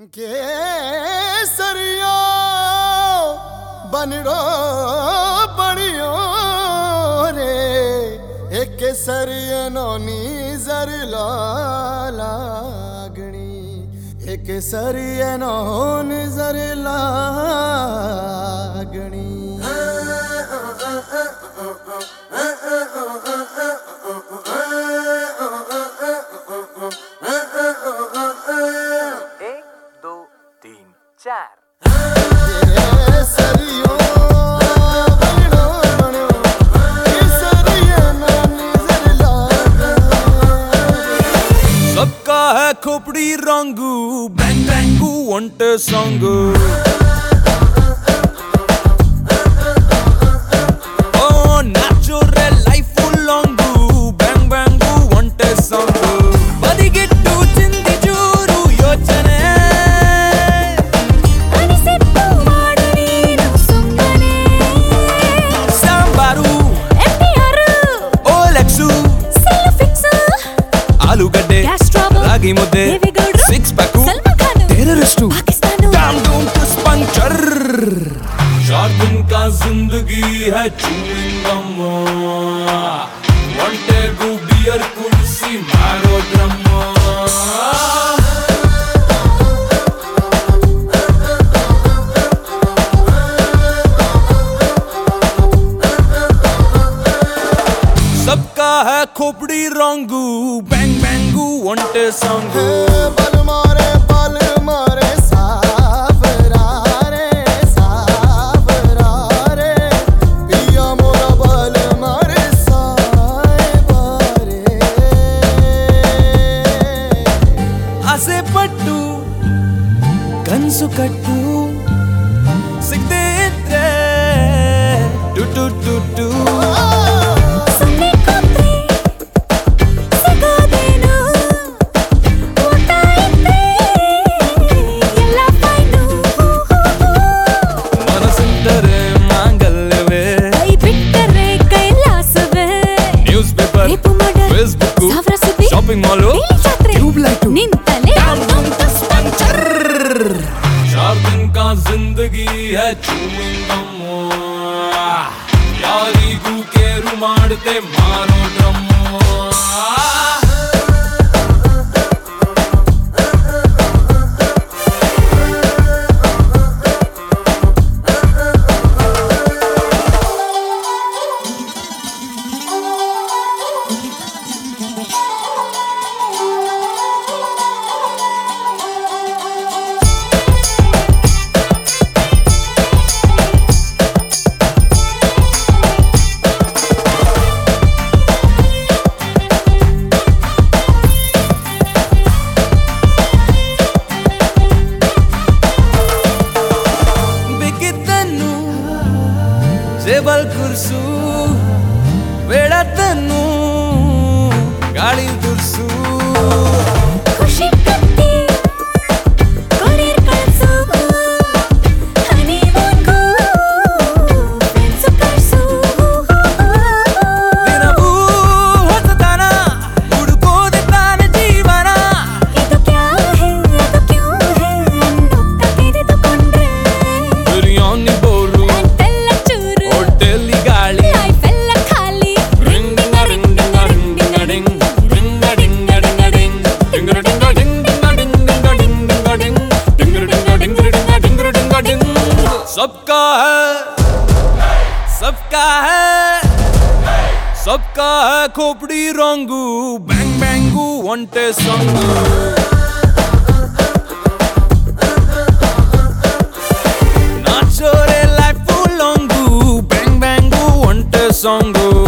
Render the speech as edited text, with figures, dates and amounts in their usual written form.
केसरिया बनड़ो बड़ियो रे एक केसरिया नोनी जर लागणी एक केसरिया नोनी जर लागणी सबका है खोपड़ी रंगू बैंग बैंगू वंटे संगू ओ न्याचुरल लाइफ लॉन्गू बैंग बैंगू वंटे संगू बदिगिट्टू चिंदी चूरू योचने ಅನಿಸಿತ್ತು ಮಾಡು ನೀನು ಸುಮ್ಮನೆ sambar FDR OLX cell fix ಆಲೂಗಡ್ಡೆ ಗ್ಯಾಸ್ ಟ್ರಬಲ್ ರಾಗಿ ಮುದ್ದೆ ದೇವೇಗೌಡ್ರು six pack Salman Khan terrorist Pakistan Damn don't twist puncture 4 दिन का जिंदगी है chewing gum one tegu beer कुर्सी मारो ड्रम सबका है खोपड़ी रंगू बैंग बैंगू वंटे संगू बल मारे सावरा रे पिया मोरा बल मारे सावरा रे ಆಸೆ ಪಟ್ಟು ಕನ್ಸು ಕಟ್ಟು ಸಿಗದೆ ಇದ್ರೆ ಟು ಟು ಟು ಟು ಸುಮ್ಮನೆ ಕೊಟ್ರೆ ಸಿಗೋದೇನು ಊಟ ಇದ್ರೆ ಎಲ್ಲ ಫೈನು ಮನಸ್ಸಿದ್ದರೆ ಮಾಂಗಲ್ಯವೇ ಕೈ ಬಿಟ್ಟರೆ ಕೈಲಾಸವೇ news paper rape murder Facebook ಸಾವಿರ ಸುದ್ದಿ ಶಾಪಿಂಗ್ ಮಾಲು ಡೈಲಿ ಜಾತ್ರೆ ಟ್ಯೂಬ್ಲೈಟು ನಿಂತಲೇ पंचर 4 दिन का जिंदगी है chewing gum ಯಾರಿಗೂ ಕೇರು ಮಾಡದೆ ಮಾರೋ ಡ್ರಮ್ ಟೇಬಲ್ ಕುರ್ಸು ಬೇಡ ತನ್ನು ಗಾಳಿ ದುರ್ಸು ಖುಷಿ ಕಟ್ಟಿ ಕೊರಿಯರ್ ಕಳ್ಸು ಹನಿಮೂನ್ಗೂ ಫ್ರೆಂಡ್ಸು ಕಳ್ಸು ದಿನವೂ ಹೊಸತನ ಹುಡುಕೋದೆ ತಾನೆ ಜೀವನ ಇದು ಕ್ಯಾ ಹೈ ಅದು ಕ್ಯೂ ಹೈ ಅನ್ನುತ್ತಾ ತೆರೆದುಕೊಂಡ್ರೆ ಬಿರಿಯಾನಿ ಬೋಲು ಅಂತೆಲ್ಲ ಚೂರು ಹೋಟೆಲ್ಲಿ ಗಾಳಿ ಲೈಫ್ ಎಲ್ಲ ಖಾಲಿ ರಿಂಗ್ ಡಿಂಗ ರಿಂಗ್ ಡಿಂಗ ರಿಂಗ್ ಡಿಂಗ ಡಿಂಗ್ ರಿಂಗ ಡಿಂಗ ಡಿಂಗ ಡಿಂಗ್ ಡಿಂಗರ ಡಿಂಗ ಡಿಂಗ್ ಡಿಂಗ ಡಿಂಗ್ ಡಿಂಗ ಡಿಂಗ್ ಡಿಂಗ ಡಿಂಗ್ ಡಿಂಗರ ಡಿಂಗ ಡಿಂಗರ ಡಿಂಗ ಡಿಂಗರ ಡಿಂಗ ಡಿಂಗ್ सबका है सबका है सबका है खोपड़ी रंगू बैंग बैंगू वंटे संगू नाचोरे लाइफ लॉन्गू बैंग बैंगू वंटे संगू